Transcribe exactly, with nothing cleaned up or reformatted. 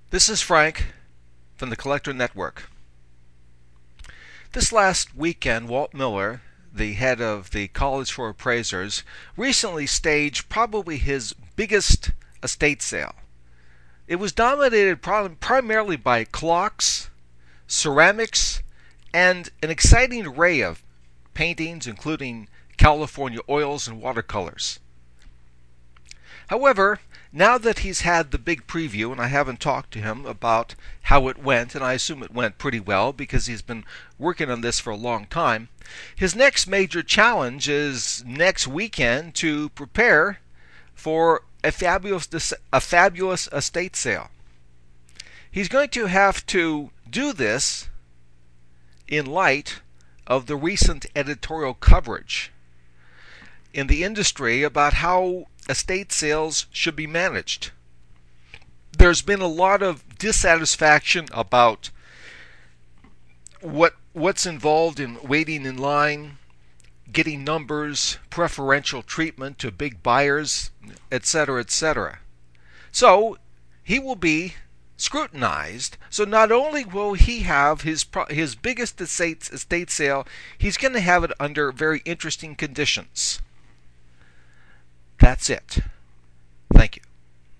This is Frank from the Collector Network. This last weekend, Walt Miller, the head of the College for Appraisers, recently staged probably his biggest estate sale. It was dominated primarily by clocks, ceramics, and an exciting array of paintings, including California oils and watercolors. However, now that he's had the big preview, and I haven't talked to him about how it went, and I assume it went pretty well because he's been working on this for a long time, his next major challenge is next weekend to prepare for a fabulous, a fabulous estate sale. He's going to have to do this in light of the recent editorial coverage in the industry about how estate sales should be managed. There's been a lot of dissatisfaction about what what's involved in waiting in line, getting numbers, preferential treatment to big buyers, et cetera, et cetera. So he will be scrutinized. So not only will he have his his biggest estate estate sale, he's going to have it under very interesting conditions. That's it.